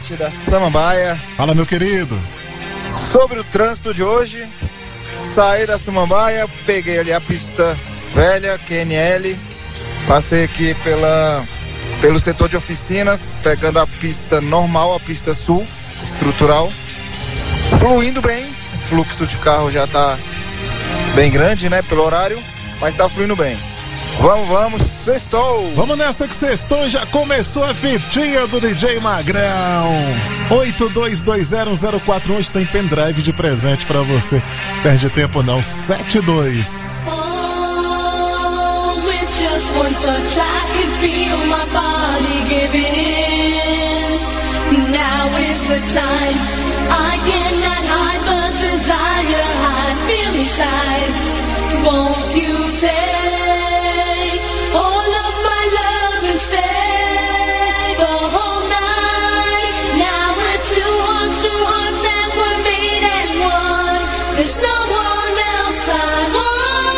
ouvinte da Samambaia. Fala, meu querido. Sobre o trânsito de hoje, saí da Samambaia, peguei ali a pista velha, QNL, passei aqui pelo setor de oficinas, pegando a pista normal, a pista sul, estrutural, fluindo bem, o fluxo de carro já tá bem grande, né, pelo horário, mas tá fluindo bem. Vamos, sextou! Vamos nessa que sextou, já começou a fitinha do DJ Magrão. 82201041, tem pendrive de presente pra você. Perde tempo não, 72. Just one touch, I can feel my body giving in. Now is the time. I cannot hide the desire I feel inside. Won't you take all of my love and stay the whole night? Now we're two hearts that were made as one. There's no one else I want.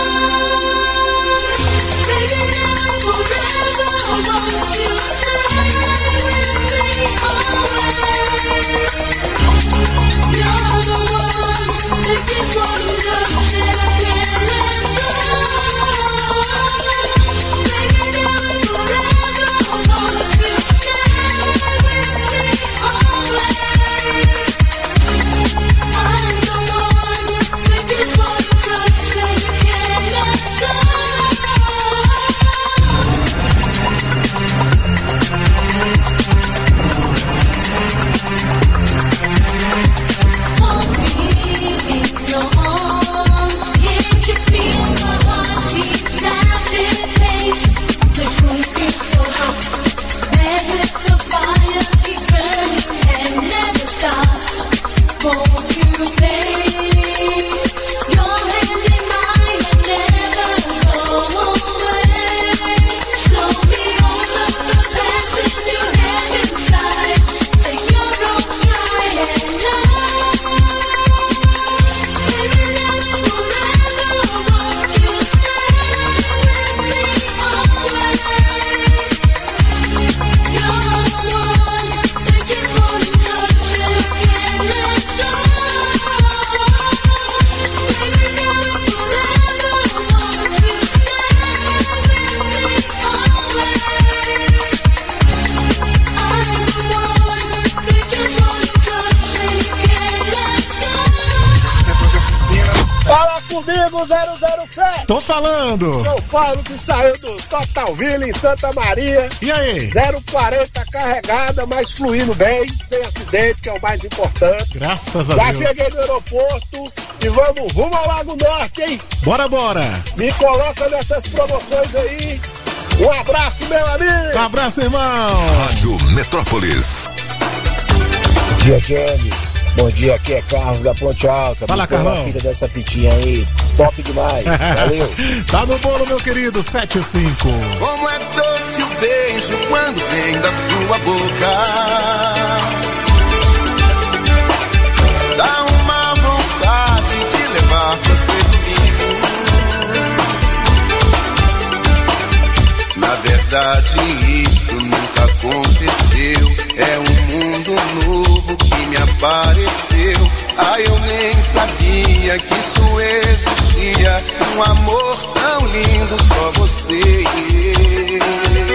Comigo 007. Tô falando. Sou Paulo que saiu do Totalville em Santa Maria. E aí? 040 carregada, mas fluindo bem, sem acidente, que é o mais importante. Graças a Já Deus. Já cheguei no aeroporto e vamos rumo ao Lago Norte, hein? Bora. Me coloca nessas promoções aí. Um abraço, meu amigo. Um abraço, irmão. Rádio Metrópolis. Bom dia, James. Bom dia, aqui é Carlos da Ponte Alta. Fala, Carlão. A filha dessa fitinha aí, top demais. Valeu. Tá no bolo, meu querido, 75. Como é doce o beijo quando vem da sua boca. Dá uma vontade de levar você comigo. Na verdade, isso nunca aconteceu. É um mundo novo que me apareceu. Ah, eu nem sabia que isso existia. Um amor tão lindo, só você e eu.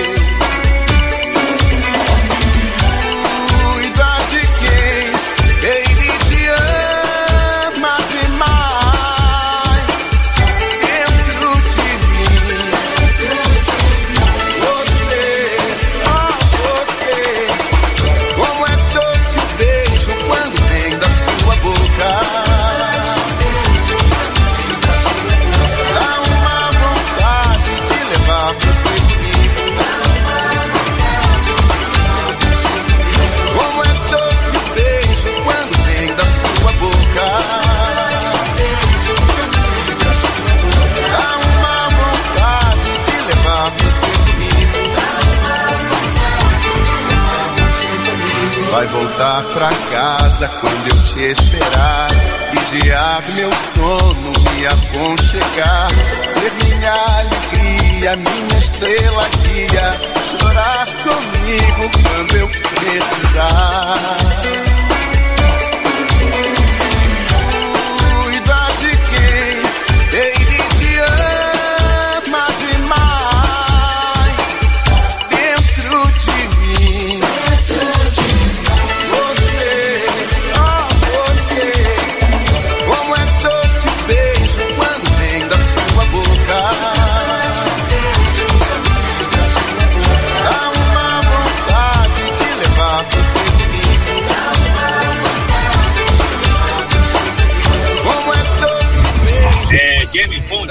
Cuida de quem, baby, te ama demais. Dentro de mim, você, só você. Como é doce o beijo quando vem da sua boca. Dá uma vontade de levar você comigo. Como é doce o beijo quando vem da sua boca. Dá uma vontade de levar você comigo. Vai voltar pra casa quando eu te esperar. Vigiar meu sono, me aconchegar. Ser minha alegria, minha estrela guia. Chorar comigo quando eu precisar.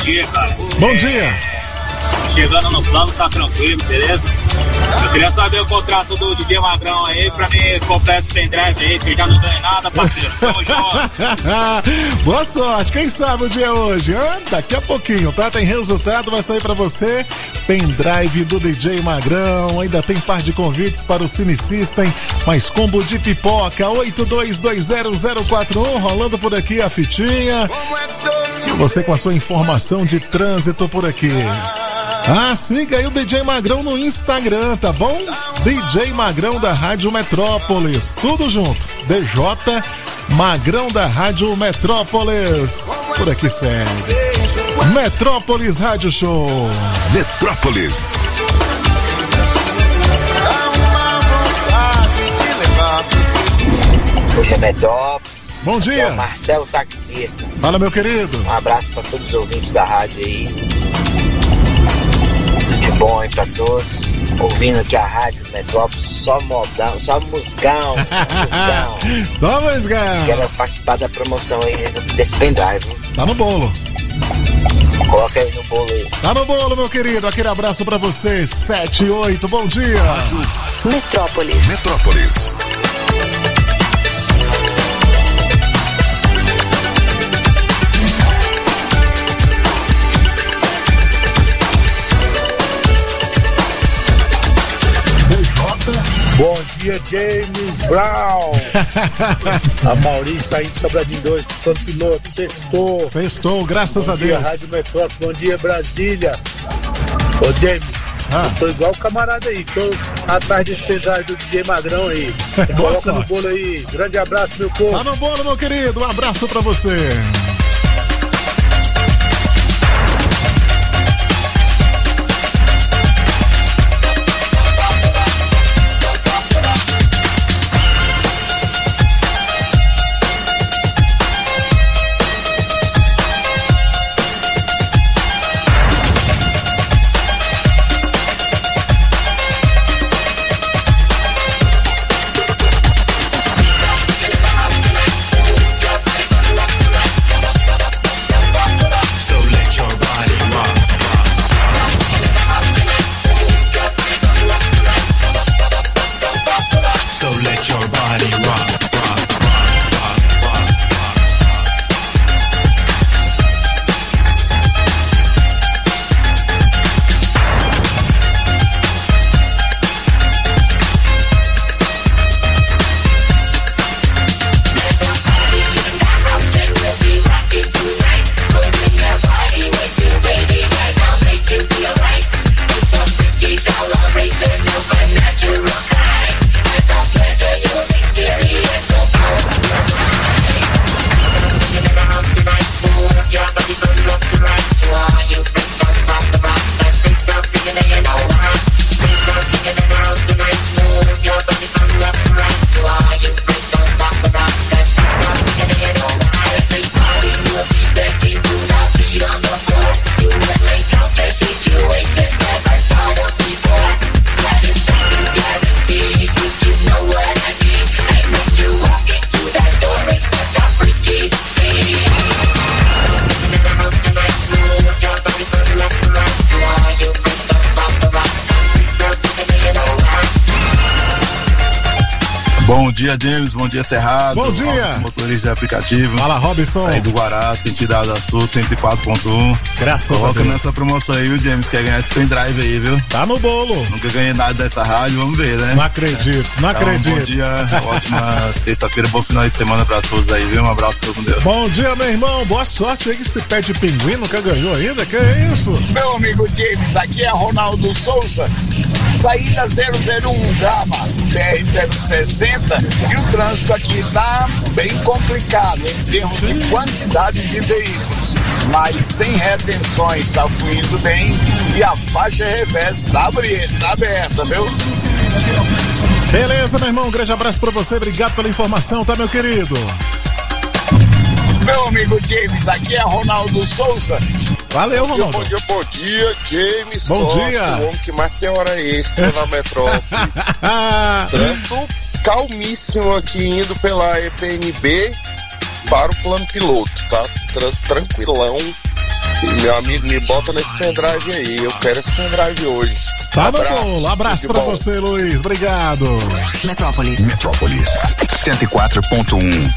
dia, cara. Bom dia. Chegando no plano, tá tranquilo, beleza? Eu queria saber o contrato do DJ Magrão aí pra mim comprar esse pendrive aí, que eu já não ganhei nada, parceiro. Tamo junto. Boa sorte, quem sabe o dia hoje? Daqui a pouquinho, tá? Tem resultado, vai sair pra você. Pendrive do DJ Magrão. Ainda tem par de convites para o Cine System. Mais combo de pipoca, 82201041. Rolando por aqui a fitinha. Você com a sua informação de trânsito por aqui. Siga aí o DJ Magrão no Instagram, tá bom? DJ Magrão da Rádio Metrópolis. Tudo junto. DJ Magrão da Rádio Metrópolis. Por aqui segue. Metrópolis Rádio Show. Metrópolis. Hoje é Metrópolis. Bom dia. É o Marcelo Taxista. Fala, meu querido. Um abraço para todos os ouvintes da rádio aí. Tudo de bom aí pra todos. Ouvindo aqui a Rádio Metrópolis, só modão, só musgão. Só musgão. Quero participar da promoção aí desse pendrive. Tá no bolo. Coloca aí no bolo aí. Tá no bolo, meu querido. Aquele abraço pra você. 7 e 8, bom dia. Metrópolis. Metrópolis. Bom dia, James Brown. A Maurício saindo de Sobradinho 2, plano piloto. Sextou, graças a Deus. Bom dia, Rádio Metrópolis. Bom dia, Brasília. Ô, James, eu tô igual o camarada aí. Tô atrás desse pendrive do DJ Magrão aí. Coloca no bolo aí. Grande abraço, meu povo. Tá no bolo, meu querido. Um abraço pra você. Bom dia, James. Bom dia, Cerrado. Bom dia. Robson, motorista de aplicativo. Fala, Robson. Aí do Guará, sentido Asa Sul, 104.1. Graças a Deus. Coloca nessa promoção aí, viu, James? Quer ganhar esse pendrive aí, viu? Tá no bolo. Nunca ganhei nada dessa rádio, vamos ver, né? Não acredito, não acredito. Bom dia, ótima sexta-feira, bom final de semana pra todos aí, viu? Um abraço, fica com Deus. Bom dia, meu irmão. Boa sorte aí que esse pé de pinguim nunca ganhou ainda. Que é isso? Meu amigo James, aqui é Ronaldo Souza. Saída 001 Gama, BR-060, e o trânsito aqui tá bem complicado em termos de quantidade de veículos, mas sem retenções, tá fluindo bem e a faixa reversa tá aberta, viu? Beleza, meu irmão, um grande abraço pra você, obrigado pela informação, tá, meu querido? Meu amigo James, aqui é Ronaldo Souza. Valeu, Ronaldo. Bom dia, James. Bom dia. O homem que mais tem hora extra na Metrópolis. Trânsito calmíssimo aqui, indo pela EPNB para o plano piloto, tá? Trânsito tranquilão. Meu amigo, me bota nesse pendrive aí. Eu quero esse pendrive hoje. Tá no bolo. Abraço pra você, Luiz. Obrigado. Metrópolis 104.1.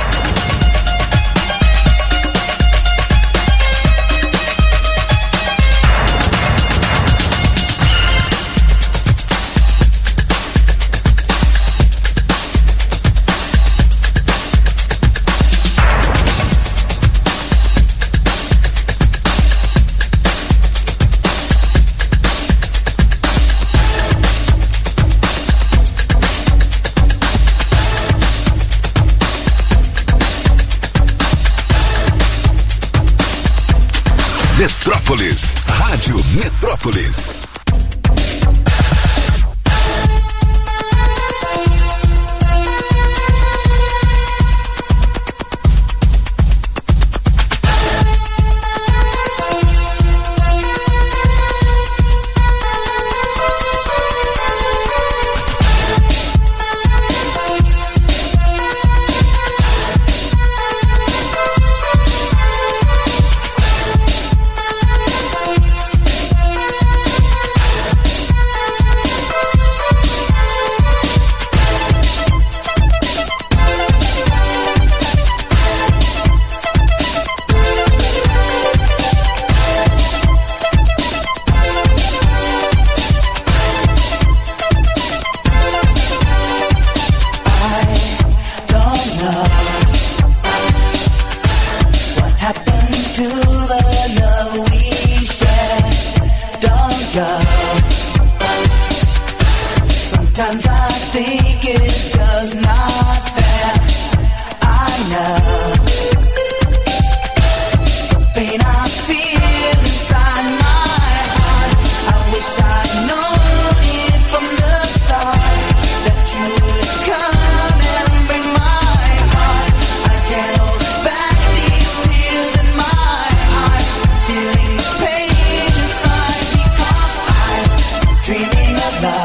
Metrópolis, Rádio Metrópolis. Sometimes I think it's just not fair. I know the pain I feel inside my heart. I wish I'd known it from the start that you would come and bring my heart. I can't hold back these tears in my eyes, feeling the pain inside because I'm dreaming of love.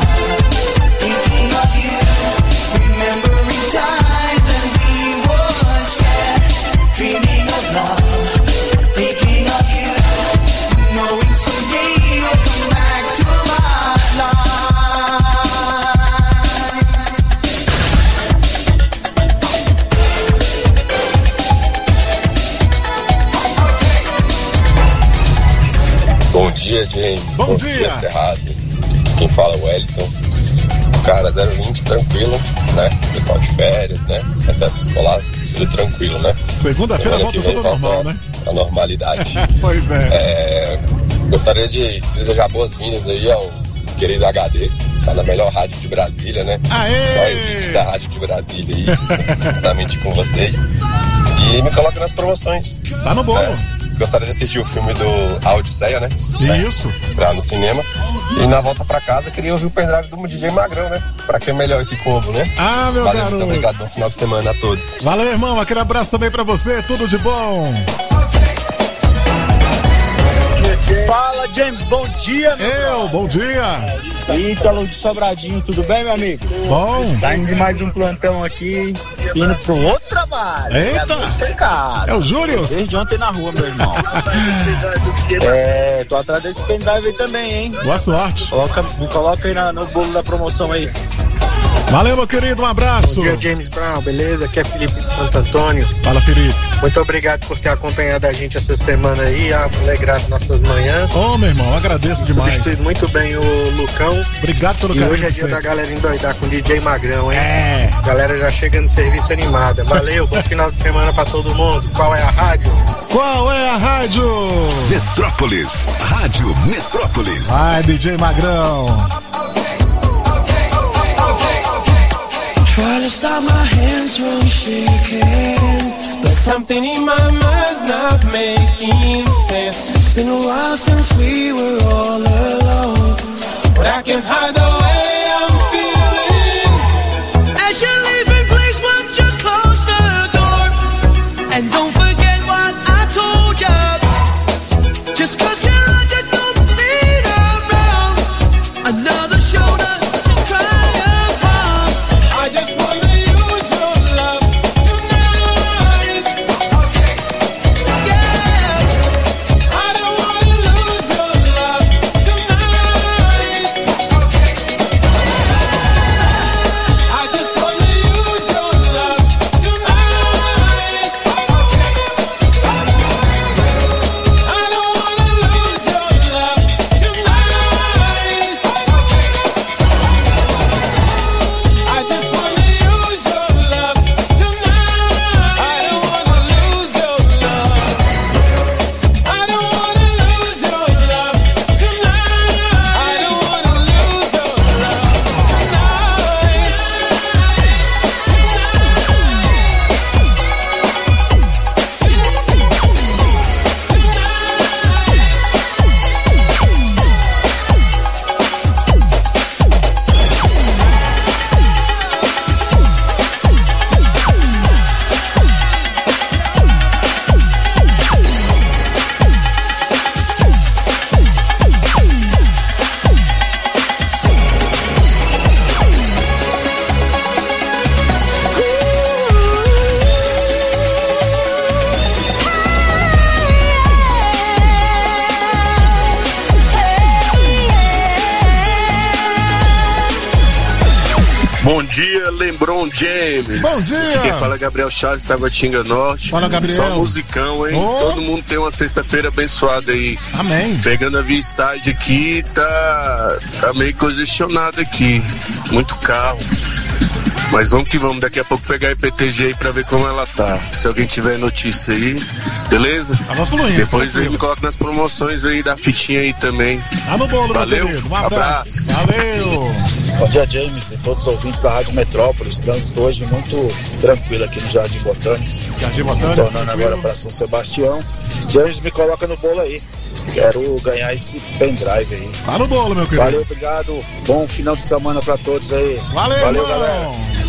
Bom dia, James. Bom dia. Cerrado. Quem fala é o Wellington. Cara, 020, tranquilo, né? Pessoal de férias, né? Recesso escolar, tudo tranquilo, né? Segunda-feira volta tudo normal, né? A normalidade. Pois é. Gostaria de desejar boas-vindas aí ao querido HD. Tá na melhor rádio de Brasília, né? Aê! Só a elite da rádio de Brasília aí, juntamente com vocês. E me coloca nas promoções. Tá no bolo. Gostaria de assistir o filme do A Odisseia, né? Isso. Estrear no cinema. E na volta pra casa, queria ouvir o pendrive do DJ Magrão, né? Pra que melhor esse combo, né? Ah, meu Valeu, garoto. muito obrigado. Bom final de semana a todos. Valeu, irmão. Aquele abraço também pra você. Tudo de bom. Fala, James. Bom dia, meu bom dia. Ítalo de Sobradinho, tudo bem, meu amigo? Bom. Saindo de mais um plantão aqui, indo pro outro trabalho. Eita. É o Júlio. Desde ontem na rua, meu irmão. Tô atrás desse pendrive aí também, hein? Boa sorte. Me coloca aí no bolo da promoção aí. Valeu, meu querido, um abraço. Bom dia, James Brown, beleza? Aqui é Felipe de Santo Antônio. Fala, Felipe. Muito obrigado por ter acompanhado a gente essa semana aí, alegrado nossas manhãs. Ô, meu irmão, agradeço demais. Substituído muito bem o Lucão. Obrigado pelo carinho. carinho. E hoje é dia da galera endoidar com o DJ Magrão, hein? A galera já chega no serviço animada. Valeu, bom final de semana pra todo mundo. Qual é a rádio? Qual é a rádio? Metrópolis, Rádio Metrópolis. Vai, DJ Magrão. Try to stop my hands from shaking, but something in my mind's not making sense. It's been a while since we were all alone, but I can't hide the way I'm feeling. As you're leaving, please won't you close the door, and don't forget what I told you. Just 'cause you're right, you don't need around another shoulder. I just wanna use your love tonight. Yeah, I LeBron James. Bom dia. Quem fala é Gabriel Chaves, Taguatinga Norte. Fala, Gabriel. Só musicão, hein? Oh. Todo mundo tem uma sexta-feira abençoada aí. Amém. Pegando a via estádio aqui, tá meio congestionado aqui. Muito carro. Mas vamos que vamos, daqui a pouco pegar a IPTG aí pra ver como ela tá. Se alguém tiver notícia aí, beleza? Tava fluindo. Depois aí me coloca nas promoções aí da fitinha aí também. Tá no bolo, valeu, meu querido. Um abraço. Valeu. Bom dia, James e todos os ouvintes da Rádio Metrópolis. Trânsito hoje muito tranquilo aqui no Jardim Botânico. Jardim Botânico. Tornando agora para São Sebastião. James, me coloca no bolo aí. Quero ganhar esse pendrive aí. Tá no bolo, meu querido. Valeu, obrigado. Bom final de semana pra todos aí. Valeu, valeu, galera.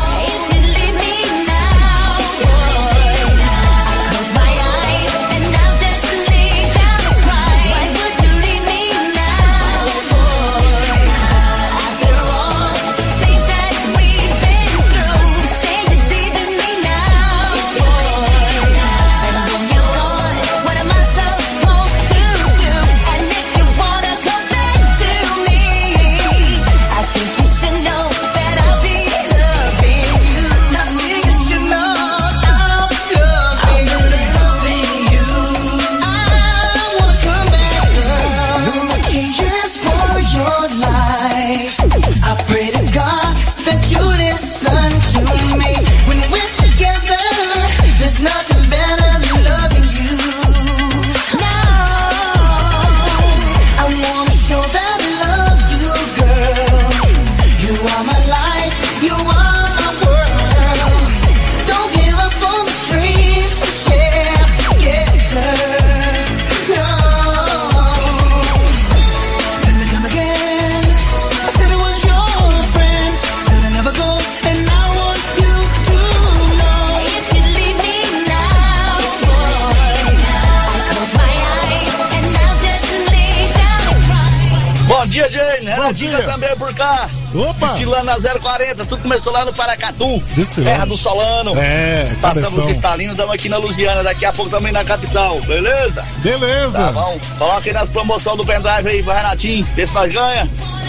Também por cá. Opa! Destilando a 040, tudo começou lá no Paracatu, Desfilando. terra do Solano. Passamos o Cristalino, estamos aqui na Lusiana, daqui a pouco também na capital, beleza? Beleza. Tá bom, coloca aí nas promoções do pendrive aí, vai Renatinho, vê se nós ganha.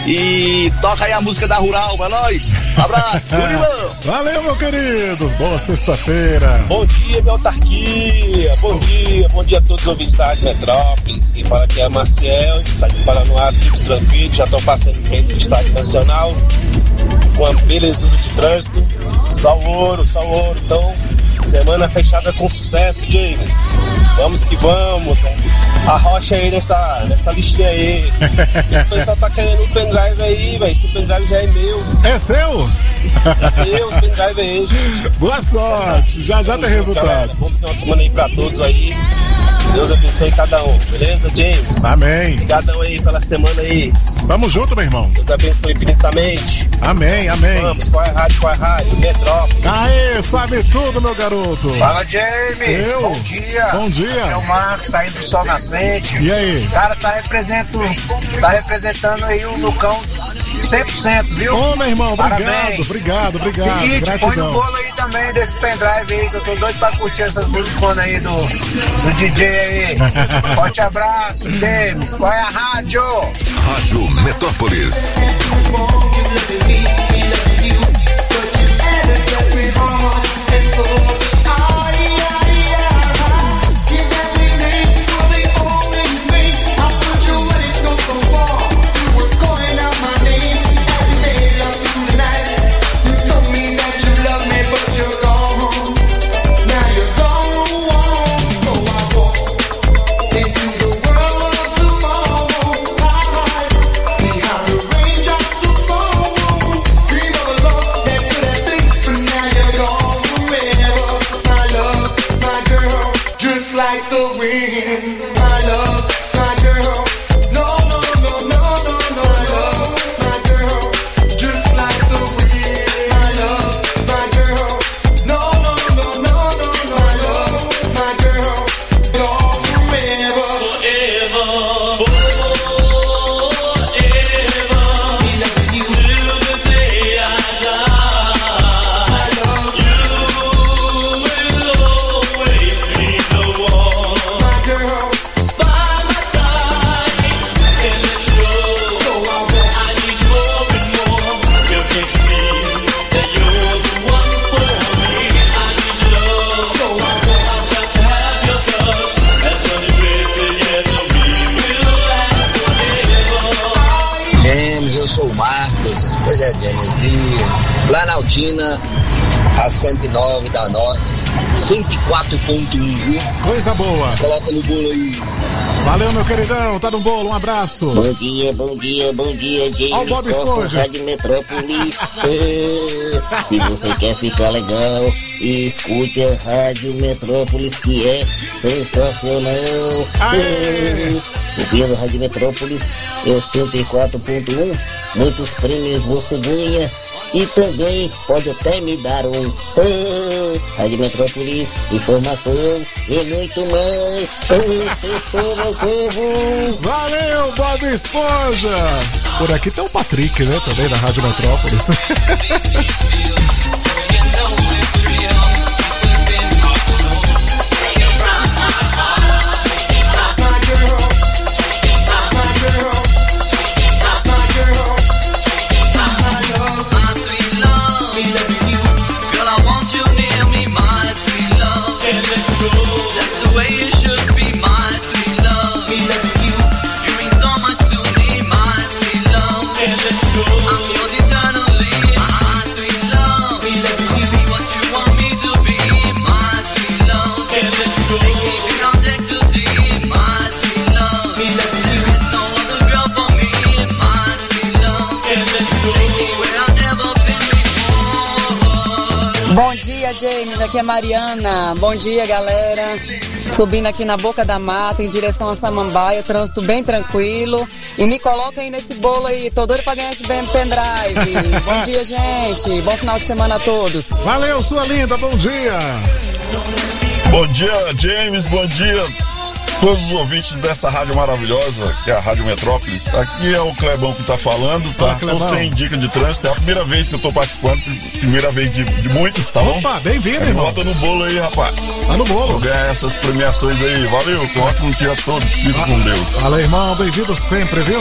E toca aí a música da Rural, é nóis. Abraço, tudo de bom. Valeu, meu querido. Boa sexta-feira. Bom dia, minha autarquia. Bom dia a todos os ouvintes da Rádio Metrópolis. Quem fala aqui é Maciel, sai de Paranoá, tudo tranquilo. Já estão passando em frente do Estádio Nacional. Uma belezura de trânsito. Só ouro. Então, semana fechada com sucesso, James. Vamos que vamos. Arrocha aí nessa listinha aí. Esse pessoal tá querendo um pendrive aí, velho. Esse pendrive já é meu. É seu? É meu, esse pendrive aí, gente. Boa sorte. Já tem resultado. Galera, bom final de semana aí pra todos aí. Deus abençoe cada um, beleza, James? Amém. Obrigadão aí pela semana aí. Vamos junto, meu irmão. Deus abençoe infinitamente. Amém. Vamos, qual é a rádio? Metrópolis. Aê, sabe tudo, meu garoto. Fala, James. Eu? Bom dia. Bom dia. É o Marcos, saindo do Sol Nascente. E aí? O cara tá representando aí o Lucão 100%, viu? Ô, meu irmão, parabéns. Obrigado. Seguinte, gratidão. põe no bolo aí também desse pendrive aí, que eu tô doido pra curtir essas musiconas aí do DJ aí. Forte abraço, James. Qual é a rádio? Rádio Metrópolis. James, de Planaltina a 109 da Norte, 104.1. Coisa boa. Coloca no bolo aí. Valeu, meu queridão, tá no bolo, um abraço. Bom dia, James. Ó o Bob Esponja. Rádio Metrópolis. Se você quer ficar legal, escute a Rádio Metrópolis, que é sensacional. O dia da Rádio Metrópolis é 104.1. Muitos prêmios você ganha e também pode até me dar um. Rádio Metrópolis, informação e muito mais. Sextou, meu povo. Valeu, Bob Esponja. Por aqui tem o Patrick, né, também da Rádio Metrópolis. Bom dia, James, aqui é Mariana. Bom dia, galera. Subindo aqui na Boca da Mata, em direção a Samambaia, trânsito bem tranquilo. E me coloca aí nesse bolo aí, tô doido pra ganhar esse pendrive. Bom dia, gente. Bom final de semana a todos. Valeu, sua linda, bom dia. Bom dia, James, bom dia todos os ouvintes dessa rádio maravilhosa, que é a Rádio Metrópolis. Aqui é o Clebão que tá falando, tá? Tô sem dica de trânsito, é a primeira vez que eu tô participando, primeira vez de muitos, tá bom? Opa, bem-vindo, irmão. Bota no bolo aí, rapaz. Tá no bolo. Vou ganhar essas premiações aí, valeu, um ótimo dia a todos, fique com Deus. Valeu, irmão, bem-vindo sempre, viu?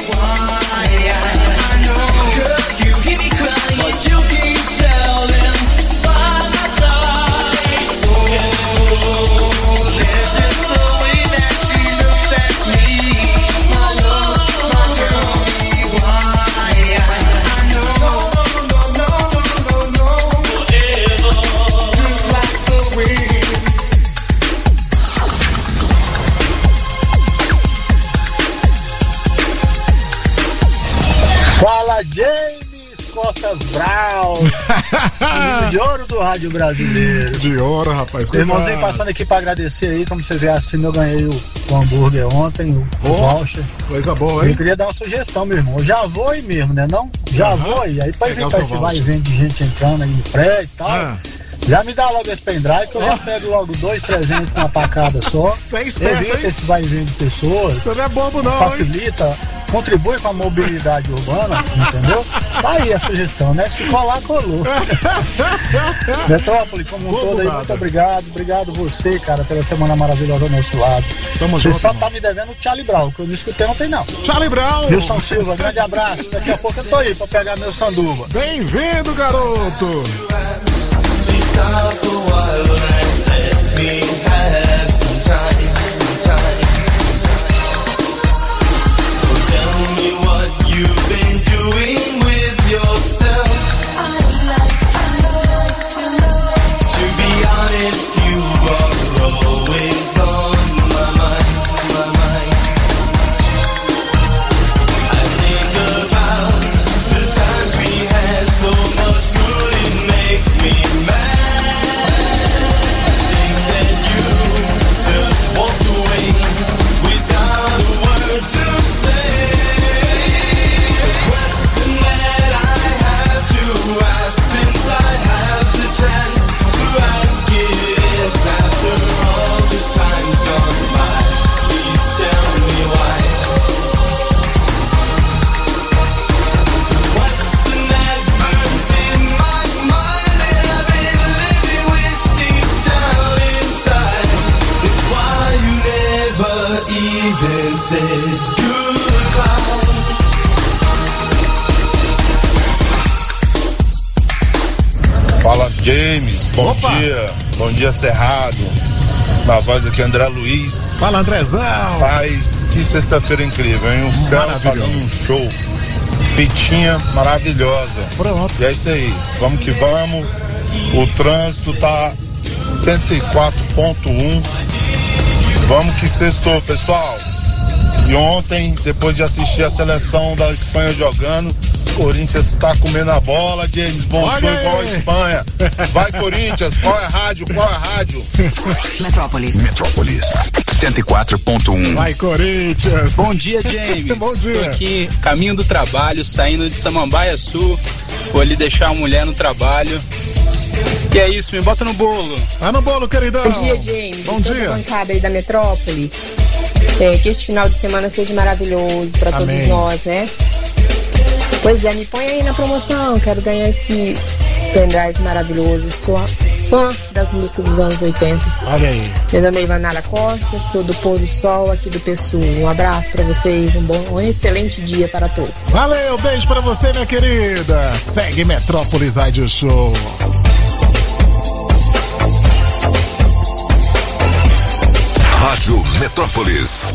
Fala, James Costas Brown, de ouro do rádio brasileiro. De ouro, rapaz. Irmãozinho, passando aqui pra agradecer aí, como você vê assim, eu ganhei o hambúrguer ontem, o voucher. Coisa boa, hein? Eu queria dar uma sugestão, meu irmão. Eu já vou aí mesmo, né? Não? Já vou aí. Aí pra evitar esse vai e vem de gente entrando aí no prédio e tal. Já me dá logo esse pendrive, que eu já pego logo 2 presentes numa tacada só. Você é esperto, evita hein? esse vai e vem de pessoas. Você não é bobo não, facilita, contribui com a mobilidade urbana, entendeu? Tá aí a sugestão, né? Se colar, colou. Metrópole, como um todo aí, muito obrigado. Obrigado você, cara, pela semana maravilhosa ao nosso lado. Tamo você junto, só tá me devendo o Charlie Brown, que eu não escutei ontem não. Charlie Brown! Wilson Silva, grande abraço. Daqui a pouco eu tô aí pra pegar meu sanduba. Bem-vindo, garoto! Stop a while and let me have some time. So tell me what you've been doing with yourself. I'd like to know. To be honest, you are always on my mind. I think about the times we had, so much good it makes me mad. Even said goodbye. Fala, James, bom dia Cerrado, na voz aqui André Luiz. Fala, Andrezão. Paz, que sexta-feira incrível, hein? O céu fazendo um show. fitinha maravilhosa. Pronto. E é isso aí, vamos que vamos. O trânsito tá 104.1. Vamos que sextou, pessoal. E ontem, depois de assistir a seleção da Espanha jogando, o Corinthians tá comendo a bola, James. Voltou igual a Espanha. Vai, Corinthians, qual é a rádio? Metrópolis 104.1. Vai, Corinthians. Bom dia, James. Bom dia. Estou aqui, caminho do trabalho, saindo de Samambaia Sul. Vou ali deixar a mulher no trabalho. E é isso, me bota no bolo. Vai no bolo, queridão. Bom dia, James. Bom dia. Bancada aí da Metrópolis. Que este final de semana seja maravilhoso para todos nós, né? Pois é, me põe aí na promoção. Quero ganhar esse pendrive maravilhoso. Sou fã das músicas dos anos 80. Olha aí. Meu nome é Ivanara Costa, sou do Pôr do Sol aqui do PSU. Um abraço para vocês, um excelente dia para todos. Valeu, beijo para você, minha querida. Segue Metrópolis Rádio Show. Rádio Metrópolis.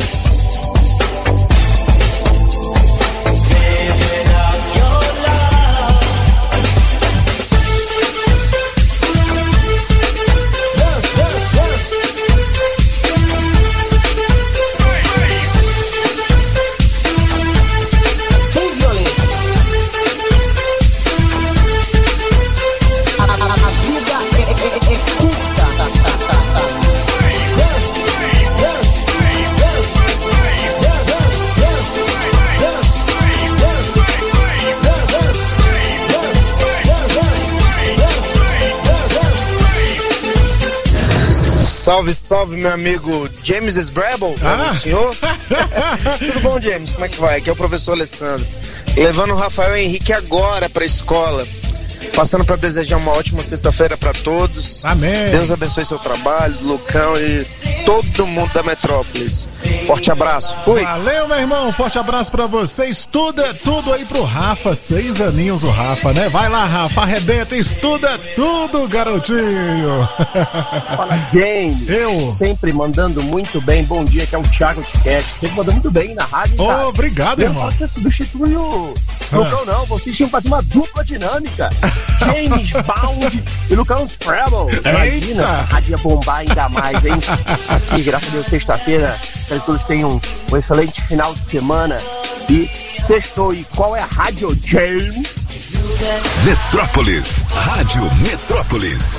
Salve, salve, meu amigo James Sbrabble, o senhor? Tudo bom, James? Como é que vai? Aqui é o professor Alessandro. Levando o Rafael Henrique agora pra escola. Passando para desejar uma ótima sexta-feira para todos. Amém. Deus abençoe seu trabalho, Lucão e todo mundo da Metrópolis. Forte abraço, fui. Valeu, meu irmão, forte abraço pra você. Estuda tudo aí pro Rafa, 6 aninhos o Rafa, né? Vai lá, Rafa, arrebenta, estuda tudo, garotinho. Fala, James. Sempre mandando muito bem. Bom dia, que é o Thiago Tiquete. Sempre mandando muito bem na rádio. Oh, obrigado, não irmão. Não pode ser substitui o Lucão, não. Vocês tinham que fazer uma dupla dinâmica. James Bound e Lucão Scrabble. Imagina essa rádio ia bombar ainda mais, hein? E graças a Deus, sexta-feira, que todos tenham um excelente final de semana. E sextou. E qual é a rádio, James? Metrópolis, Rádio Metrópolis.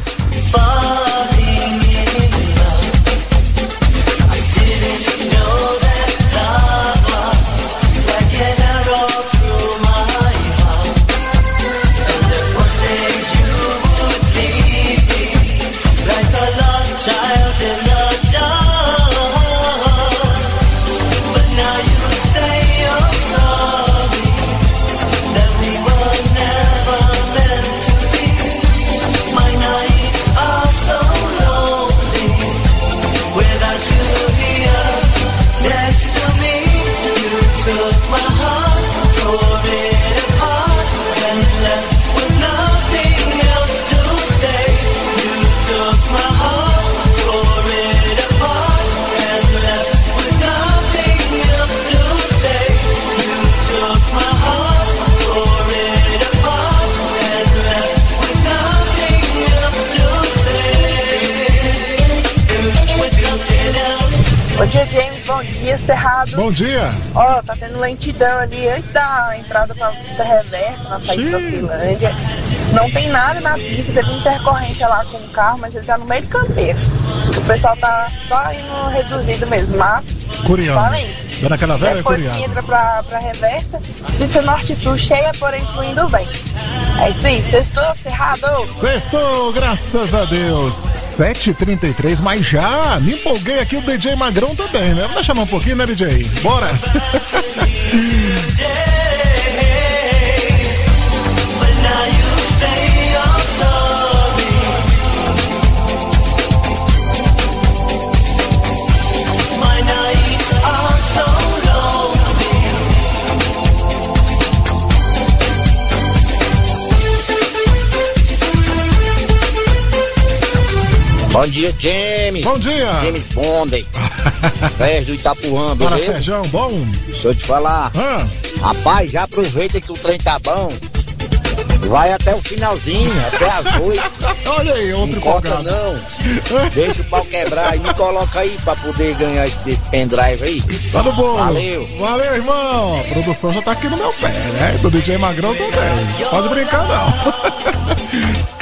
Bom dia, James. Bom dia, Cerrado. Bom dia. Ó, tá tendo lentidão ali antes da entrada pra pista reversa, na saída da Finlândia. Não tem nada na pista, teve intercorrência lá com o carro, mas ele tá no meio do canteiro. Acho que o pessoal tá só indo reduzido mesmo, mas Curiano. tá lento. Dona Calavera é Depois Curiano. que entra pra reversa, pista norte-sul cheia, porém fluindo bem. É isso aí, sextou, Cerrado. Sextou, graças a Deus. 7h33, mas já me empolguei aqui, o DJ Magrão também, né? Vamos chamar um pouquinho, né, DJ? Bora! Bom dia, James. Bom dia. James Bond. Sérgio do Itapuã, beleza? Bora, Sérgio, bom. Deixa eu te falar. Rapaz, já aproveita que o trem tá bom. Vai até o finalzinho, até as 8. Olha aí, outro empolgado. Não, deixa o pau quebrar e me coloca aí pra poder ganhar esse pendrive aí. Tá no bolo. Valeu. Valeu, irmão. A produção já tá aqui no meu pé, né? Do DJ Magrão também. Pode brincar, não.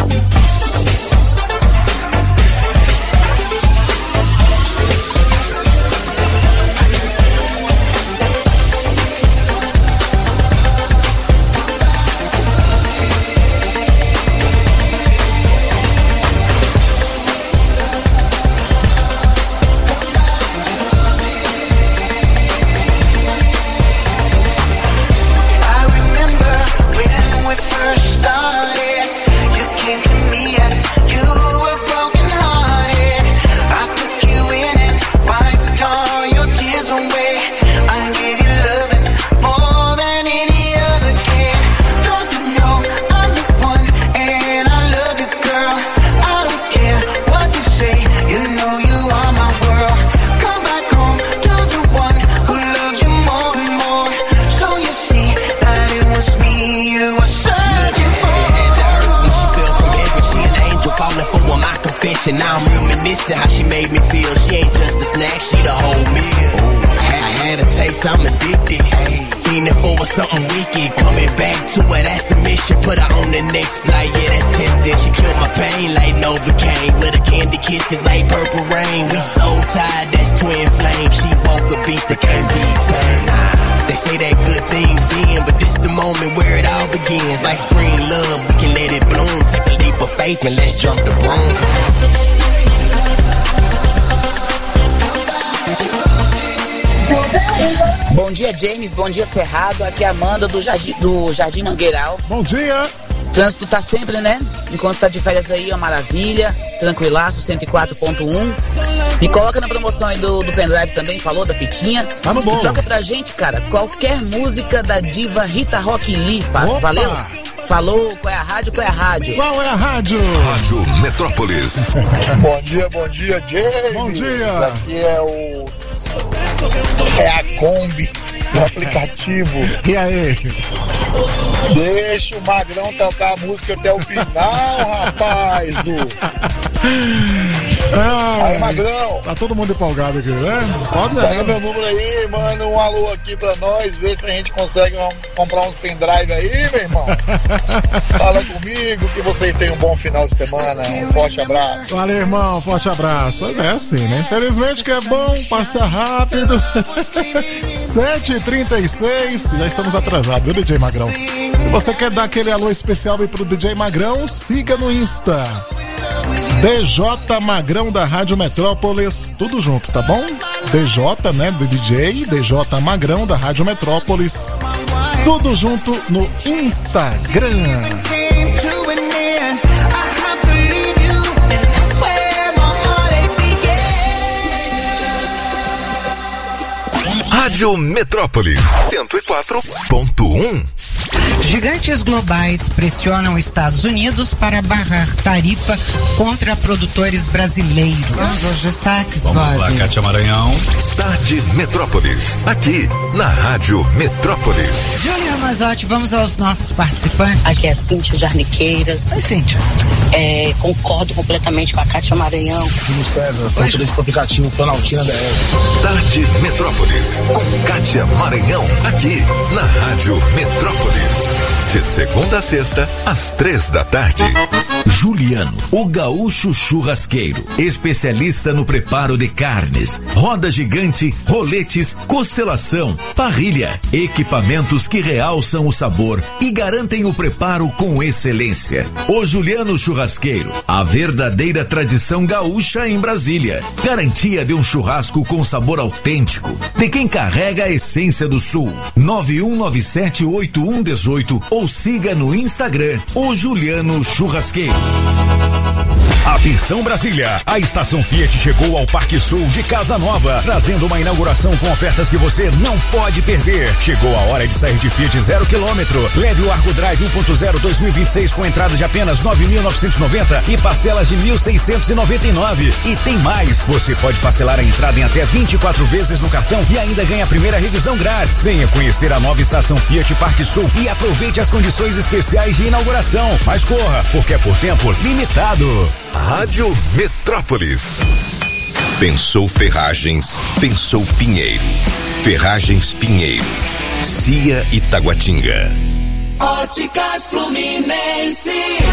Now I'm reminiscing how she made me feel. She ain't just a snack, she the whole meal. I had a taste, I'm addicted. Fiending for something wicked. Coming back to her, that's the mission. Put her on the next flight, yeah, that's tempting. She killed my pain like Novocaine. With her candy kisses like purple rain. We so tired, that's twin flame. She woke a beast that can't be tamed. They say that good things end, but this the moment where it all begins. Like spring love, we can let it bloom. Take a leap of faith and let's jump the broom. Bom dia, James. Bom dia, Cerrado. Aqui é a Amanda do Jardim Mangueiral. Bom dia. O trânsito tá sempre, né? Enquanto tá de férias aí, é uma maravilha. Tranquilaço, 104.1. Me coloca na promoção aí do pendrive também, falou da fitinha. Tá no bom. E toca pra gente, cara, qualquer música da diva Rita Rock Lee. Valeu? Falou, qual é a rádio? Qual é a rádio? Qual é a rádio? Rádio Metrópolis. Bom dia, James. Bom dia. Isso aqui é a Kombi do aplicativo. E aí? Deixa o Magrão tocar a música até o final, rapaz. Aí, Magrão. Tá todo mundo empolgado aqui, né? Pode pega meu número aí, manda um alô aqui pra nós, vê se a gente consegue comprar uns pendrive aí, meu irmão. Fala comigo, que vocês tenham um bom final de semana. Um forte abraço. Valeu, irmão, forte abraço. Pois é assim, né? Infelizmente que é bom, passa rápido. 7h36, já estamos atrasados, viu, DJ Magrão? Se você quer dar aquele alô especial aí pro DJ Magrão, siga no Insta. DJ Magrão da Rádio Metrópolis, tudo junto, tá bom? DJ, né, do DJ, DJ Magrão da Rádio Metrópolis, tudo junto no Instagram. Rádio Metrópolis 104.1. Gigantes globais pressionam Estados Unidos para barrar tarifa contra produtores brasileiros. Vamos aos destaques, Vamos lá, Kátia Maranhão. Tarde Metrópolis, aqui na Rádio Metrópolis. Júlia Mazotti, vamos aos nossos participantes. Aqui é a Cíntia de Arniqueiras. Oi, Cíntia. Concordo completamente com a Kátia Maranhão. Júlio César, motorista do aplicativo Planaltina BR. Tarde Metrópolis, com Kátia Maranhão, aqui na Rádio Metrópolis. De segunda a sexta, às 15h. Juliano, o gaúcho churrasqueiro, especialista no preparo de carnes, roda gigante, roletes, costelação, parrilha, equipamentos que realçam o sabor e garantem o preparo com excelência. O Juliano Churrasqueiro, a verdadeira tradição gaúcha em Brasília. Garantia de um churrasco com sabor autêntico, de quem carrega a essência do Sul. 91978118 ou siga no Instagram o Juliano Churrasqueiro. Atenção Brasília, a estação Fiat chegou ao Parque Sul de Casa Nova, trazendo uma inauguração com ofertas que você não pode perder. Chegou a hora de sair de Fiat 0 km. Leve o Argo Drive 1.0 2026 com entrada de apenas 9.990 e parcelas de 1.699. E tem mais, você pode parcelar a entrada em até 24 vezes no cartão e ainda ganha a primeira revisão grátis. Venha conhecer a nova estação Fiat Parque Sul e aproveite as condições especiais de inauguração. Mas corra, porque é por tempo limitado. Rádio Metrópolis. Pensou Ferragens, pensou Pinheiro. Ferragens Pinheiro. Cia e Taguatinga. Óticas Fluminense.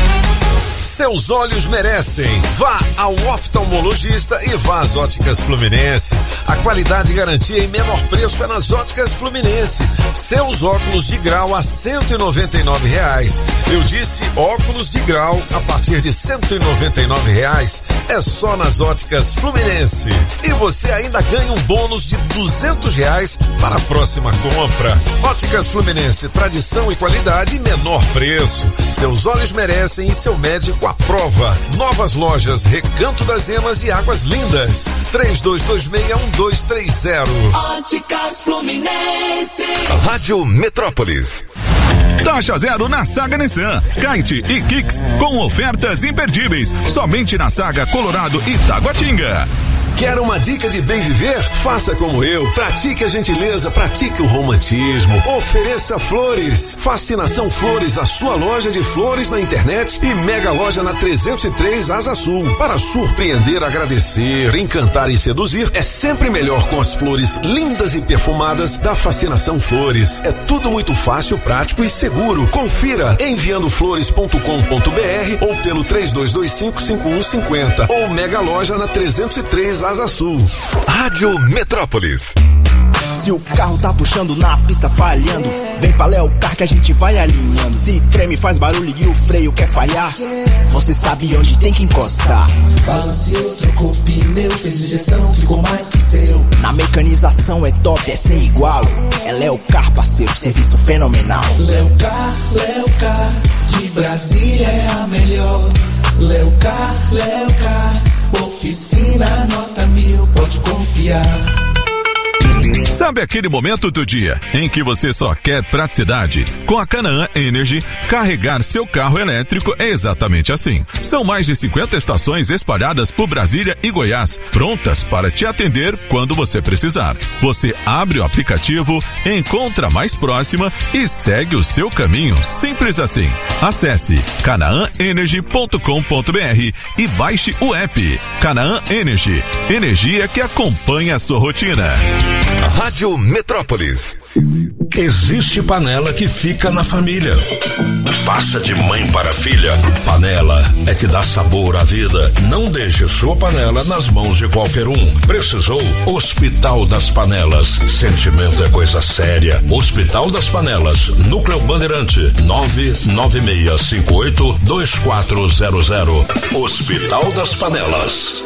Seus olhos merecem. Vá ao oftalmologista e vá às Óticas Fluminense. A qualidade e garantia em menor preço é nas Óticas Fluminense. Seus óculos de grau a R$199. Eu disse óculos de grau a partir de R$199. É só nas Óticas Fluminense. E você ainda ganha um bônus de R$200 para a próxima compra. Óticas Fluminense, tradição e qualidade em menor preço. Seus olhos merecem e seu médico a prova. Novas lojas Recanto das Emas e Águas Lindas. 3226-1230. Óticas Fluminense. Rádio Metrópolis. Taxa zero na Saga Nissan, Kite e Kicks com ofertas imperdíveis. Somente na Saga Colorado e Taguatinga. Quer uma dica de bem viver? Faça como eu. Pratique a gentileza, pratique o romantismo. Ofereça flores. Fascinação Flores, a sua loja de flores na internet e mega loja na 303 Asa Sul. Para surpreender, agradecer, encantar e seduzir, é sempre melhor com as flores lindas e perfumadas da Fascinação Flores. É tudo muito fácil, prático e seguro. Confira enviando flores.com.br ou pelo 3225-5150 ou mega loja na 303 Asa Sul. Rádio Metrópolis. Se o carro tá puxando na pista falhando, vem pra Leocar que a gente vai alinhando. Se treme, faz barulho e o freio quer falhar, você sabe onde tem que encostar. Balanceou, trocou pneu, fez injeção, ficou mais que seu. Na mecanização é top, é sem igual. É Leocar, parceiro, serviço fenomenal. Leocar, de Brasília é a melhor. Leocar, oficina nota 1000, pode confiar. Sabe aquele momento do dia em que você só quer praticidade? Com a Canaã Energy, carregar seu carro elétrico é exatamente assim. São mais de 50 estações espalhadas por Brasília e Goiás, prontas para te atender quando você precisar. Você abre o aplicativo, encontra a mais próxima e segue o seu caminho. Simples assim. Acesse canaãenergy.com.br e baixe o app. Canaã Energy, energia que acompanha a sua rotina. Rádio Metrópolis. Existe panela que fica na família. Passa de mãe para filha. Panela é que dá sabor à vida. Não deixe sua panela nas mãos de qualquer um. Precisou? Hospital das Panelas. Sentimento é coisa séria. Hospital das Panelas. Núcleo Bandeirante. 99658-2400. Hospital das Panelas.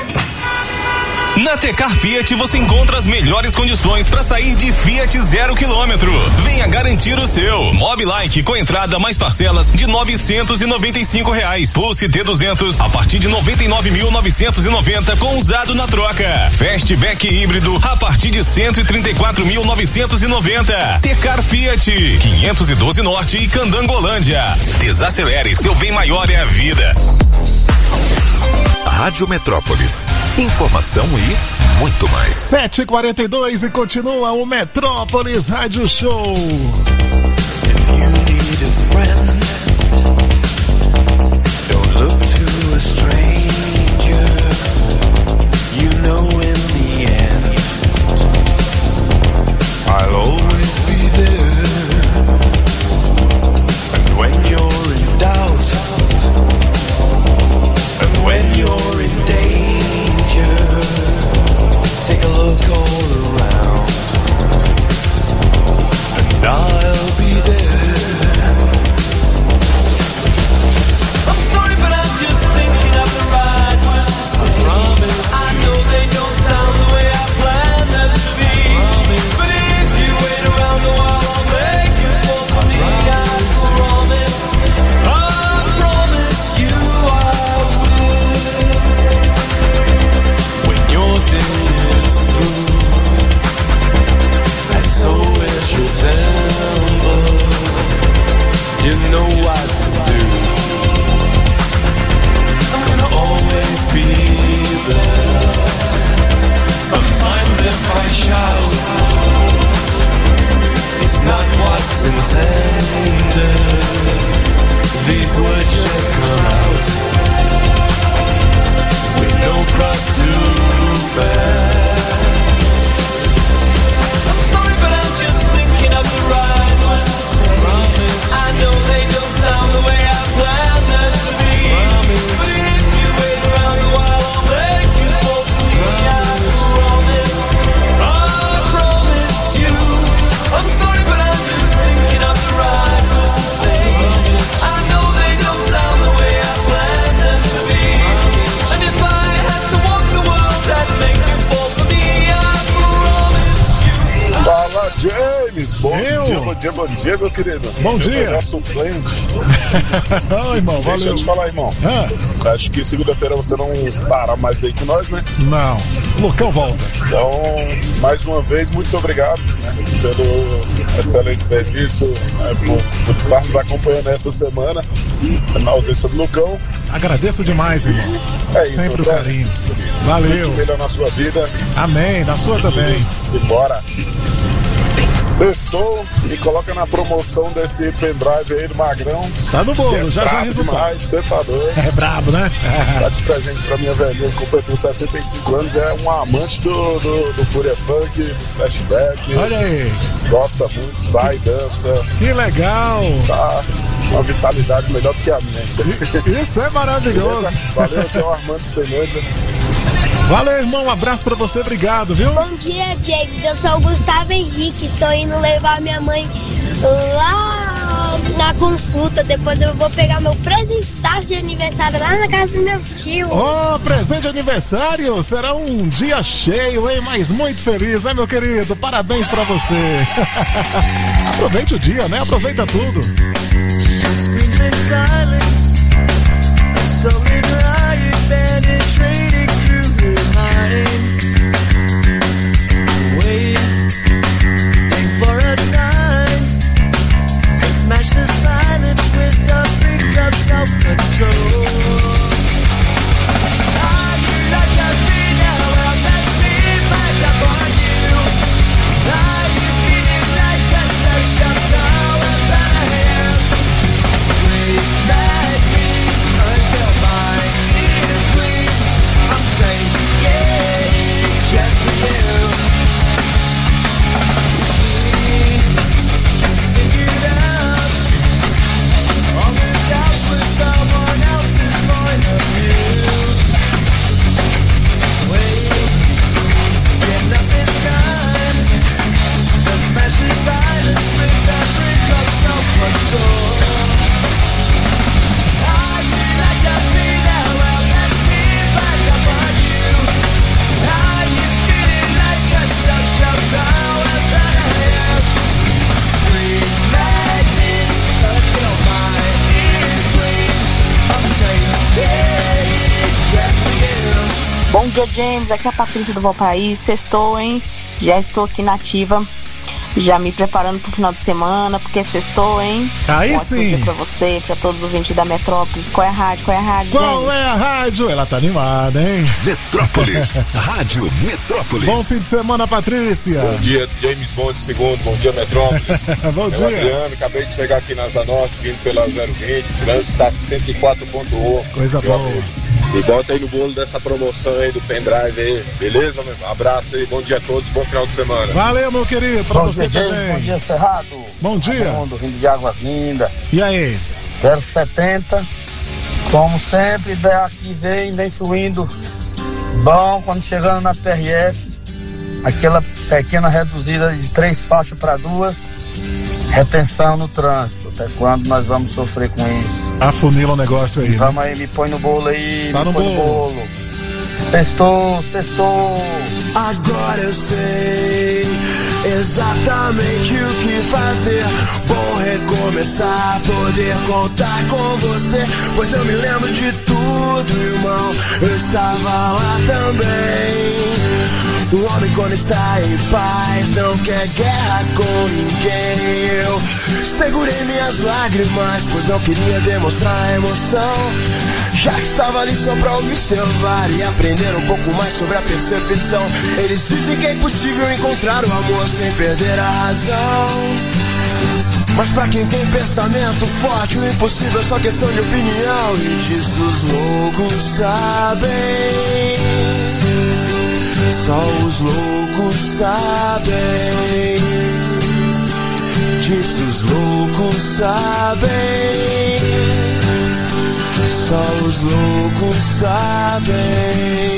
Na Tecar Fiat você encontra as melhores condições para sair de Fiat 0 km. Venha garantir o seu. Mobilike com entrada mais parcelas de R$995. Pulse T200 a partir de 99.990 com usado na troca. Fastback híbrido a partir de 134.990. Tecar Fiat 512 Norte e Candangolândia. Desacelere, seu bem maior é a vida. Rádio Metrópolis. Informação e muito mais. 7h42 e continua o Metrópolis Rádio Show. Don't look to a stranger. You know in the end I'll always be there. And when you're in doubt, when you're in danger, take a look all around, and I'll be there. Sometimes if I shout, it's not what's intended. These words just come out with no cross to bear. I'm sorry, but I'm just thinking of the right words to say. Promise. I know they don't sound the way I planned them to be. Promise. But if you wait around a while, I'll make you fall for me. I promise you. I'm sorry, but I'm just thinking of the right words to say. I know they don't sound the way I planned them to be. And if I had to walk the world, I'd make you fall for me. I promise you. Fala, James. Bom dia, meu querido. Bom dia. Nosso suplente. Oi, irmão, valeu. Deixa eu te falar, irmão. Acho que segunda-feira você não estará mais aí com nós, né? Não. O Lucão volta. Então, mais uma vez, muito obrigado, né, pelo excelente serviço, né, por estar nos acompanhando essa semana na ausência do Lucão. Agradeço demais, irmão. É isso, sempre o carinho. Valeu. Muito melhor na sua vida. Amém, na sua também. Simbora. Sextou e coloca na promoção desse pendrive aí do Magrão. Tá no bolo, já resultado. Você tá doido. É brabo, né? Tá de presente pra minha velhinha que completou 65 anos. É um amante do Fúria Funk, do flashback. Olha aí. Gosta muito, sai, dança. Que legal. Tá uma vitalidade melhor do que a minha. Isso é maravilhoso. Valeu, aqui é o Armando Seneda. Valeu, irmão, um abraço pra você, obrigado, viu? Bom dia, James, eu sou o Gustavo Henrique, estou indo levar minha mãe lá na consulta, depois eu vou pegar meu presente de aniversário lá na casa do meu tio. Oh, presente de aniversário, será um dia cheio, hein, mas muito feliz, né, meu querido? Parabéns pra você. Aproveite o dia, né, aproveita tudo. For a sign to smash the silence with a brick of self-control. I do not just be now, well, let's be back up on you. Are you feeling like a social tower that I am? Scream at me until my ears bleed. I'm taking it just for you. Someone else's point of view. Wait, yeah, nothing's done to smash the silence with that brick of self-control. I did not just be there, well, let's be back up on you. Are you feeling like a social tower that I am? Scream at me until my ears bleed. Bom dia, James. Aqui é a Patrícia do Valparaíso. Sextou, hein? Já estou aqui na ativa, já me preparando pro final de semana, porque sextou, hein? Aí sim. Dia pra você, pra todos os ouvintes da Metrópolis. Qual é a rádio? Qual James? é a rádio? Ela tá animada, hein? Metrópolis, Rádio Metrópolis. Bom fim de semana, Patrícia. Bom dia, James Bond II. Bom dia, Metrópolis. Bom dia. Adriano, acabei de chegar aqui na Zanorte, vindo pela 020, trânsito tá 104.1. Coisa boa. E bota aí no bolo dessa promoção aí do pendrive aí, beleza, meu? Abraço aí, bom dia a todos, bom final de semana. Valeu, meu querido, pra bom você dia, também. James, bom dia, Cerrado. Bom dia. Mundo, vindo de Águas Lindas. E aí? 070, como sempre, aqui vem fluindo. Bom, quando chegando na PRF, aquela pequena reduzida de 3 faixas para 2, retenção no trânsito. Até quando nós vamos sofrer com isso? Afunila o negócio aí. Vamos aí, me põe no bolo aí, tá me no põe bolo. no bolo. Sextou. Agora eu sei exatamente o que fazer. Vou recomeçar, poder contar com você. Pois eu me lembro de tudo, irmão. Eu estava lá também. Um homem quando está em paz não quer guerra com ninguém. Eu segurei minhas lágrimas, pois não queria demonstrar emoção. Já que estava ali só pra observar e aprender um pouco mais sobre a percepção. Eles dizem que é impossível encontrar o amor sem perder a razão. Mas pra quem tem pensamento forte, o impossível é só questão de opinião. E disso os loucos sabem. Só os loucos sabem. Disso os loucos sabem. Só os loucos sabem.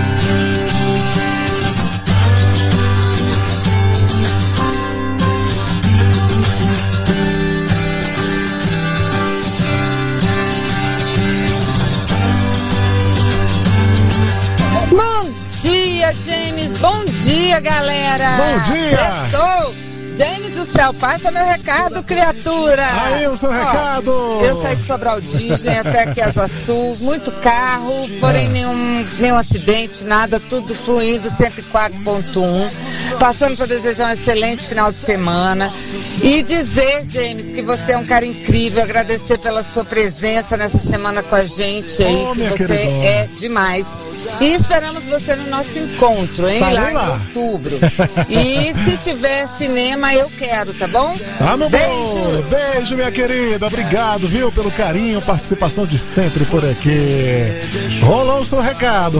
Bom dia, James. Bom dia, galera. Bom dia. Sextou. James do céu, passa meu recado, criatura. Aí o seu recado. Eu saí de Sobral Disney até aqui Asa Sul, muito carro, porém nenhum acidente, nada, tudo fluindo, 104.1. Passando para desejar um excelente final de semana e dizer, James, que você é um cara incrível, agradecer pela sua presença nessa semana com a gente aí, que você queridona é demais. E esperamos você no nosso encontro, hein? Lá em outubro. E se tiver cinema, eu quero, tá bom? Tá, meu beijo. Beijo, minha querida. Obrigado, viu, pelo carinho, participação de sempre por aqui. Rolou o seu recado.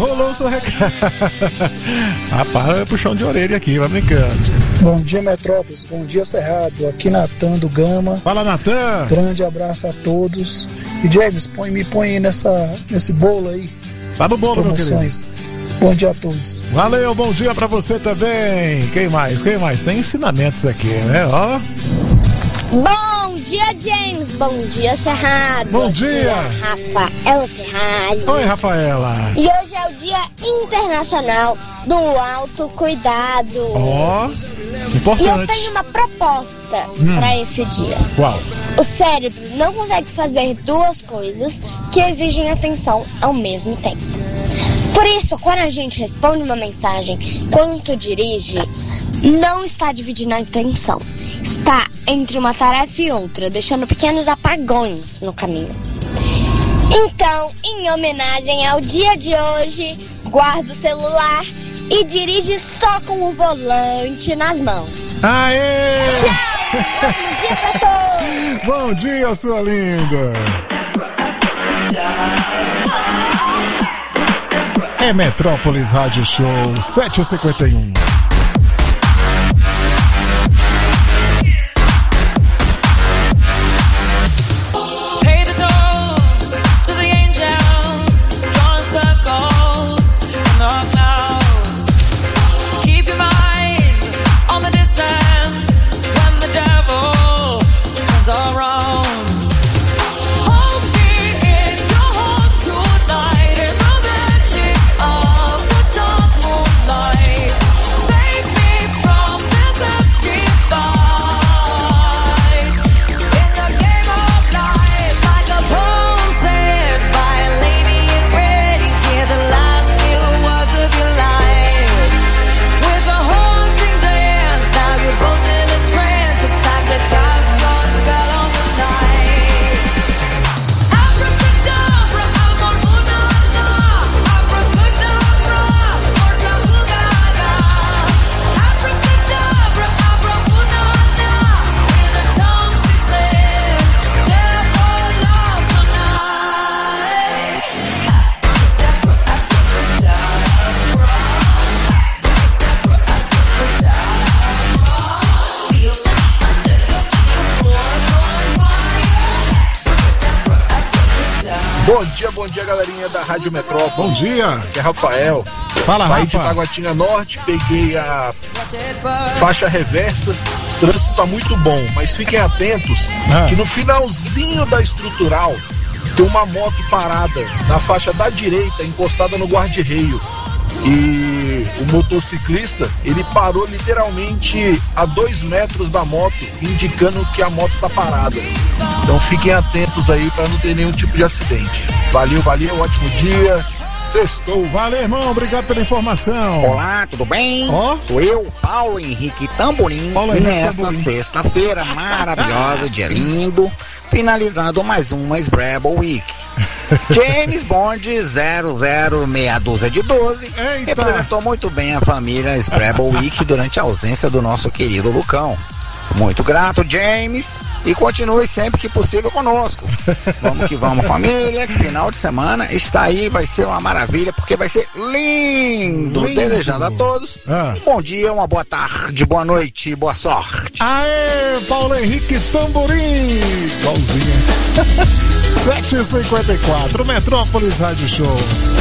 Rapaz, puxão de orelha aqui, vai brincando. Bom dia, Metrópolis. Bom dia, Cerrado. Aqui Natan do Gama. Fala, Natan. Grande abraço a todos. E James, me põe aí nesse bolo aí. Tá no bolo, meu querido. Bom dia a todos. Valeu, bom dia pra você também. Quem mais? Tem ensinamentos aqui, né? Ó. Bom dia, James. Bom dia, Cerrado. Bom dia. Rafaela Ferrari. Oi, Rafaela. E hoje é o Dia Internacional do Autocuidado. Ó, importante. E eu tenho uma proposta pra esse dia. Qual? O cérebro não consegue fazer duas coisas que exigem atenção ao mesmo tempo. Por isso, quando a gente responde uma mensagem quando tu dirige, não está dividindo a atenção. Está entre uma tarefa e outra, deixando pequenos apagões no caminho. Então, em homenagem ao dia de hoje, guarda o celular e dirige só com o volante nas mãos. Aê! Tchau! Bom dia pra todos! Bom dia, sua linda! É Metrópolis Rádio Show 7h51. Bom dia, galerinha da Rádio Metrópolis. Bom dia. Aqui é Rafael. Fala, Saí Rafa. de Taguatinga Norte, peguei a faixa reversa. O trânsito tá muito bom, mas fiquem atentos que no finalzinho da estrutural tem uma moto parada na faixa da direita, encostada no guarda-reio. E o motociclista, ele parou literalmente a 2 metros da moto, indicando que a moto está parada. Então fiquem atentos aí para não ter nenhum tipo de acidente. Valeu, ótimo dia. Sextou. Valeu, irmão, obrigado pela informação. Olá, tudo bem? Sou eu, Paulo Henrique Tamborim. E nessa sexta-feira maravilhosa, dia lindo, finalizando mais uma Scrabble Week. James Bond 00 meia dúzia de 12 representou muito bem a família Scrabble Week durante a ausência do nosso querido Lucão. Muito grato, James, e continue sempre que possível conosco. Vamos que vamos, família, que final de semana está aí, vai ser uma maravilha, porque vai ser lindo. Desejando a todos um bom dia, uma boa tarde, boa noite, boa sorte. Aê, Paulo Henrique Tamborim, igualzinho. 7h54, Metrópolis Rádio Show.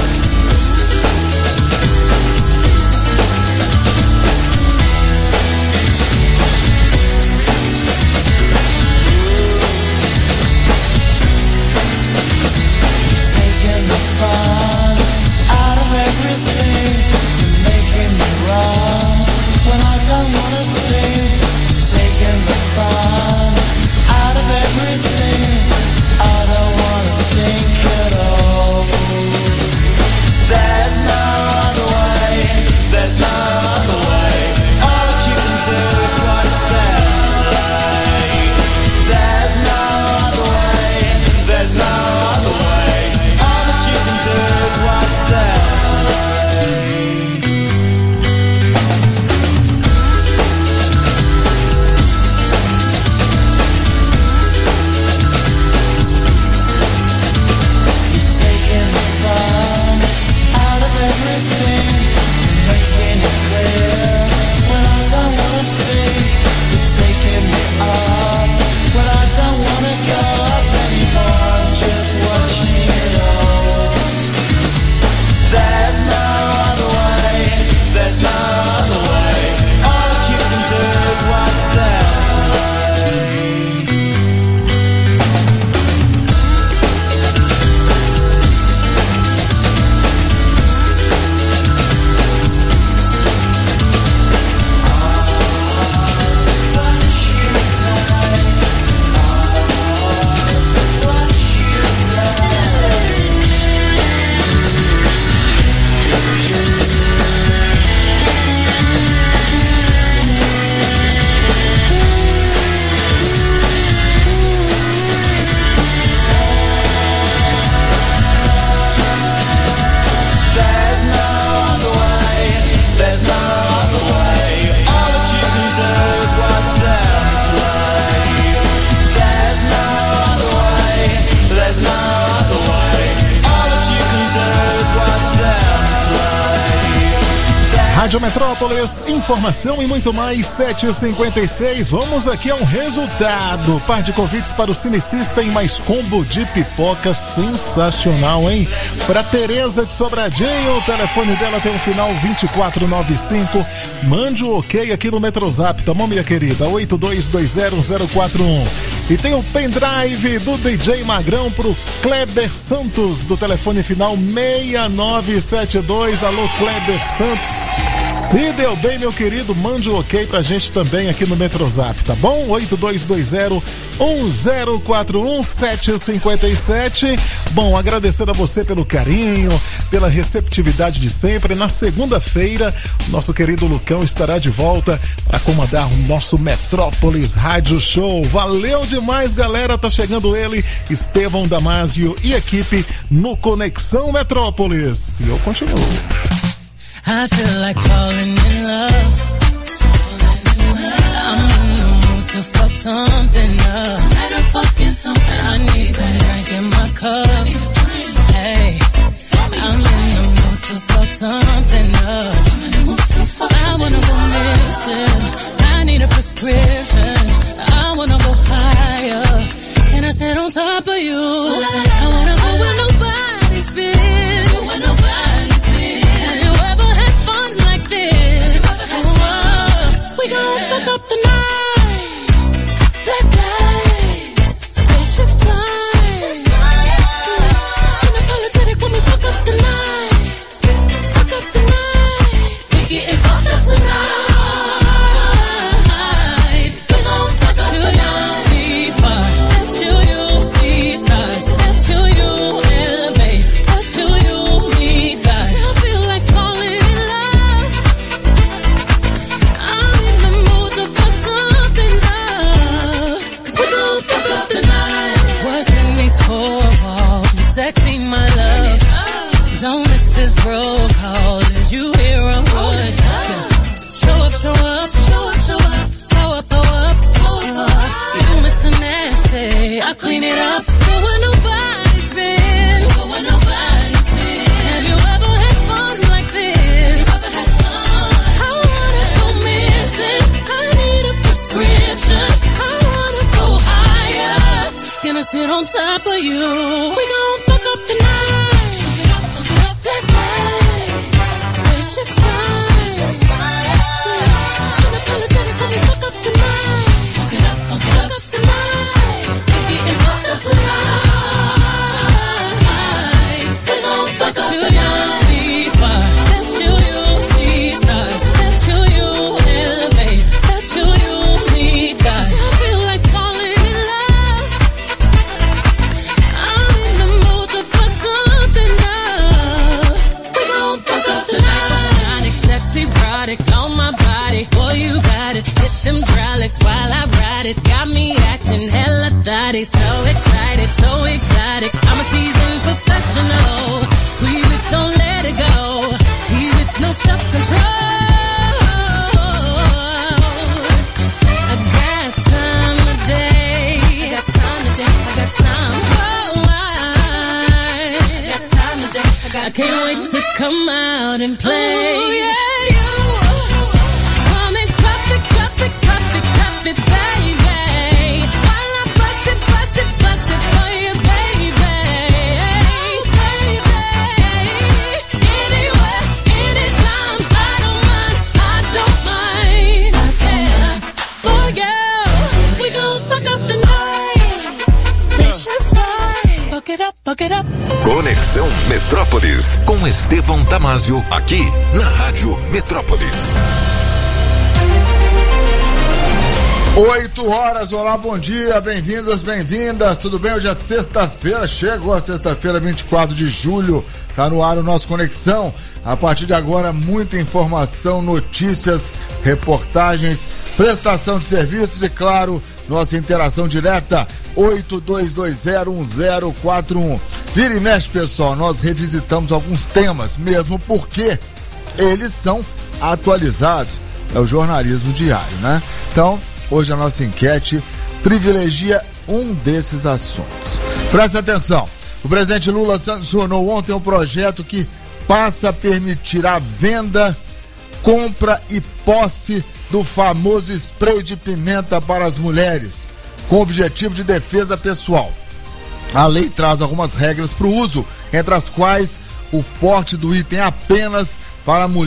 Rádio Metrópolis, informação e muito mais, 7h56. Vamos aqui a um resultado. Par de convites para o Cinecista e mais combo de pipoca sensacional, hein? Para Tereza de Sobradinho, o telefone dela tem um final 2495. Mande o ok aqui no Metrozap, tá bom, minha querida? 82201041. E tem o pendrive do DJ Magrão pro Kleber Santos, do telefone final 6972. Alô, Kleber Santos. Se deu bem, meu querido, mande um ok pra gente também aqui no Metrozap, tá bom? 82201041, 7h57. Bom, agradecendo a você pelo carinho, pela receptividade de sempre. Na segunda-feira, nosso querido Lucão estará de volta para comandar o nosso Metrópolis Rádio Show. Valeu demais, galera. Tá chegando ele, Estevão Damásio e equipe no Conexão Metrópolis. E eu continuo. I feel like falling in love. I'm in the mood to fuck something up. I need some drink in my cup. Hey, I'm in the mood to fuck something up. I wanna go missing. I need a prescription. I wanna go higher. Can I sit on top of you? I wanna go where nobody's been. We gon' fuck up the night. Black lights, spaceships fly. Unapologetic when we fuck up the night. Fuck up the night. We getting fucked up tonight. We gon' fuck up the night. See fire, let you see stars, let you elevate, let you me I'll clean it up. Go where nobody's been. Go where nobody's been. Have you ever had fun like this? Ever had fun? I wanna go missing. I need a prescription. I wanna go higher. Gonna sit on top of you. We gon' fuck up the night. Fuck it up that night. Spaceship's fine. Spaceship's fine. Unapologetic when we fuck up the night. Fuck it up tonight. We're getting fucked up tonight. We gon' fuck up the night. See fire. Let you see stars. Let you elevate. Let you meet God. I feel like falling in love. I'm in the mood to fuck something up. We gon' fuck up the night. Sonic, sexy, erotic on my body. Boy, you got it. Hit them hydraulics while I ride it. Got me acting hella thotty. So excited, so exotic. I'm a seasoned professional. Squeeze it, don't let it go. Tease it, no self-control. I got time today. I got time today. I got time. Oh, I got time today. I can't wait to come out and play. Ooh, yeah, you. Come and cup it, baby. While I bust it for you, baby. Anywhere, anytime, I don't mind. Yeah. Oh, yeah. We gon' fuck up the night. Spaceship's fine. Fuck it up. Conexão Metrópolis, com Estevão Damásio, aqui na Rádio Metrópolis. 8 horas, olá, bom dia, bem-vindos, bem-vindas, tudo bem? Hoje é sexta-feira, chegou a sexta-feira, 24 de julho, tá no ar o nosso Conexão. A partir de agora, muita informação, notícias, reportagens, prestação de serviços e, claro, nossa interação direta, 82201041. Vira e mexe, pessoal, nós revisitamos alguns temas, mesmo porque eles são atualizados, é o jornalismo diário, né? Então, hoje a nossa enquete privilegia um desses assuntos. Presta atenção, o presidente Lula sancionou ontem um projeto que passa a permitir a venda, compra e posse do famoso spray de pimenta para as mulheres, com objetivo de defesa pessoal. A lei traz algumas regras para o uso, entre as quais o porte do item apenas para mulheres